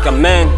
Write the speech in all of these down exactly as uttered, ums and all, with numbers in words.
Africa man.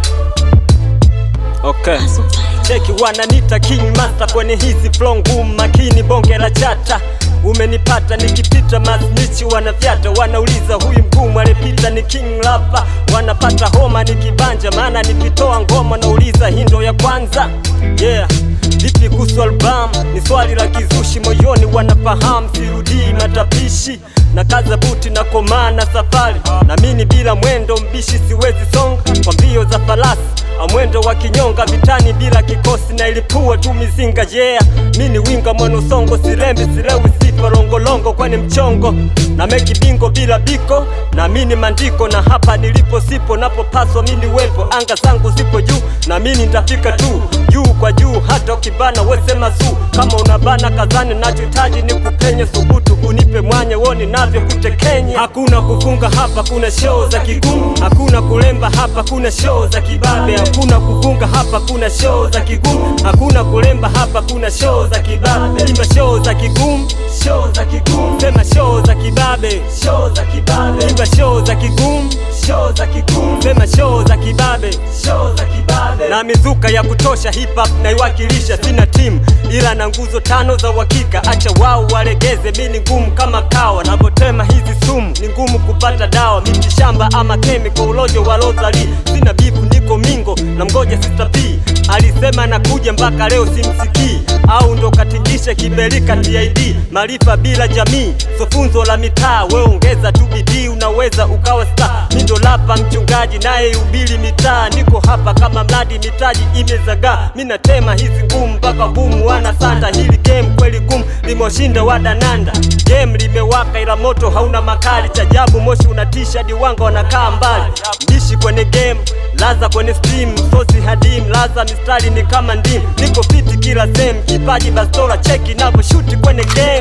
Okay. Cheki wananita King Master kwenye hizi flow ngumu, makini bonge la chata. Umenipata nikipita masnichi wanafyata, wanauliza huyu mgumu alipita ni King Rapper. Wanapata homa nikibanja maana nikitoa ngoma nauliza hindo ya kwanza. Yeah. Vipi kuhusu album? Ni swali la kizushi, moyoni wanafahamu sirudii matapishi. Na kaza buti na komana safari, na mini bila mwendo mbishi siwezi songa. Kwa mbio za falasi amwendo wa kinyonga, vitani bila kikosi na ilipua tu mizinga. Yeah, mini winga mwano songo, sirembi sirewi sifa longolongo kwani mchongo. Na meki bingo bila biko, na mini mandiko. Na hapa nilipo sipo napopaswa mini wepo. Anga zangu zipo juu, na mini nitafika tu juu kwa juu. Hata ukibana wesema su, kama unabana kazani nachohitaji ni kupenye. Subutu unipe mwanya woni navyo kutekenya. Hakuna kufunga hapa kuna show za kigumu, hakuna kulemba hapa kuna show za kibabe. Hakuna kufunga hapa kuna show za kigumu, hakuna kulemba hapa kuna show za kibabe. Imba show za kigumu, show za kigumu. Sema show za kibabe, show za kibabe. Imba show za kigumu, show za kigumu. Sema show za kibabe, show za kibabe. Na mizuka ya kutosha hip hop naiwakilisha. Sina team ila na nguzo tano za uhakika. Acha wao walegeze, mimi ngumu kama kawa. Navotema hizi sumu ni ngumu kupata dawa. Miti shamba ama chemical ulojo wa Rosali. Sina bifu niko mingo na mgoja Sister P. Alisema nakuja mpaka leo simsikii. Au ndo katingishe kibelika T I D. Marifa bila jamii so funzo la mitaa. We ongeza tu bidii unaweza ukawa star. Mindo lapa mchungaji naye ubili mitaa. Niko hapa kama mradi mitaji imezaga. Mina tema hizi ngumu mpaka bumu wana sanda. Hili game kweli gumu limoshinda wadananda. Game limewaka ila moto hauna makali. Chajabu moshi unatisha diwanga wanakaa mbali. Mbishi kwenye game laza kwenye stream, sosi hadim, laza mistari ni kama ndim. Niko fiti kila sehemu, kipaji bastola cheki navo shuti kwenye game.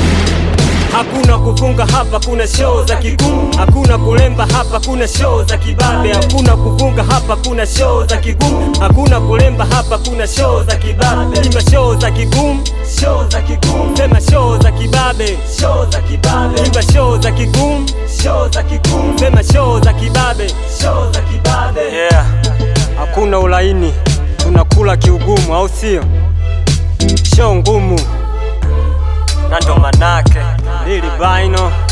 Hakuna kufunga hapa kuna show za kigumu, hakuna kulemba hapa kuna show za kibabe. Hakuna kufunga hapa kuna show za kigumu, hakuna kulemba hapa kuna show za kibabe. Imba show za kigumu, show za kigumu. Sema show za kibabe, show za kibabe. Imba show za kigumu, show za kigumu. Sema show za kibabe, show za kibabe. Yeah. Hakuna ulaini, tunakula kiugumu au sio? Show ngumu na ndo manake Lil Bino.